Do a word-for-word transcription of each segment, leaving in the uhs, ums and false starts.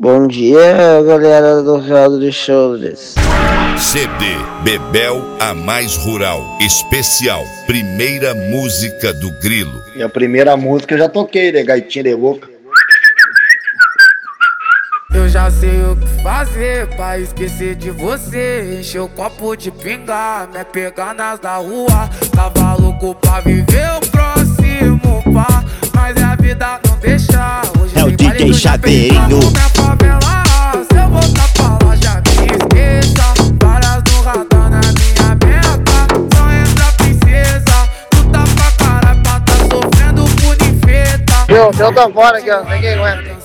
Bom dia, galera do Real de Shoulders. C D Bebel, a mais rural, especial, primeira música do Grilo. E a primeira música eu já toquei, né? Gaitinha de boca. Eu já sei o que fazer pra esquecer de você. Encher o copo de pinga, me pegar nas da rua. Tava louco pra viver o próximo pá, mas a vida não deixa. Hoje é o D J Chaveirinho. Minha favela, se eu voltar pra lá já me esqueça. Várias no radar na minha meta. Só entra princesa, tu tá pra cara pra tá sofrendo por infeta. Eu, eu tô fora aqui, ó, ninguém aguenta.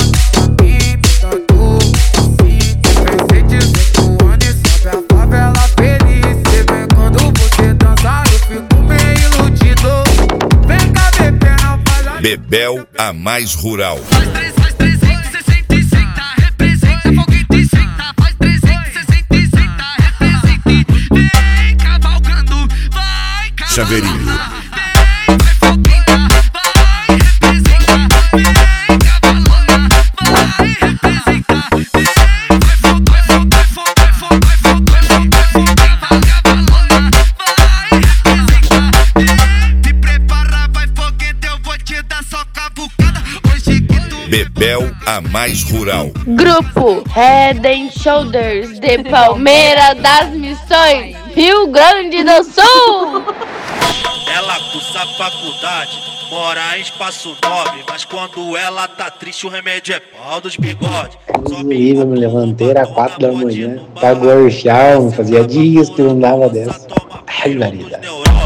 Bebel, a mais rural. Faz trezentos e sessenta e senta, representa, foguete e senta. Faz trezentos e sessenta e senta, representa e vem cavalgando, vai cavalgando. Chaveirinho. Vem, vai foguenta, vai representa, vem cavalgando, vai representa. Vem, vai fogo, vai fogo, vai fogo, vai fogo, vai fogo, vai fogo, vai fogo, cavalgando, vai representa. Vem, te prepara, vai foguete, eu vou te dar só cavucada. Hoje que tu Bebel, a mais rural. Grupo Head and Shoulders de Palmeira das Missões, Rio Grande do Sul. Ela cursa faculdade, mora em espaço nove, mas quando ela tá triste o remédio é pau dos bigodes. Inclusive eu me levantei às quatro da manhã pra gorfar, não fazia dias que eu não dava dessa. Ai, variedade.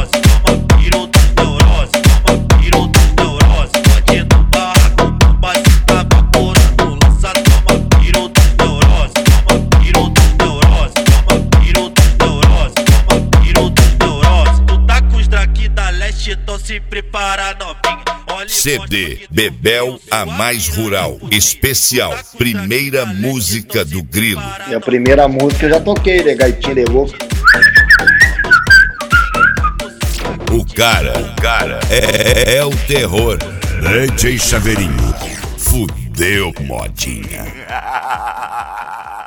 Então se prepara, novinha. C D Bebel, a mais rural, especial, primeira música do Grilo. E a primeira música eu já toquei, né? Gaitinha de boca. O cara, o cara é, é o terror. D J Chaveirinho, fudeu, modinha.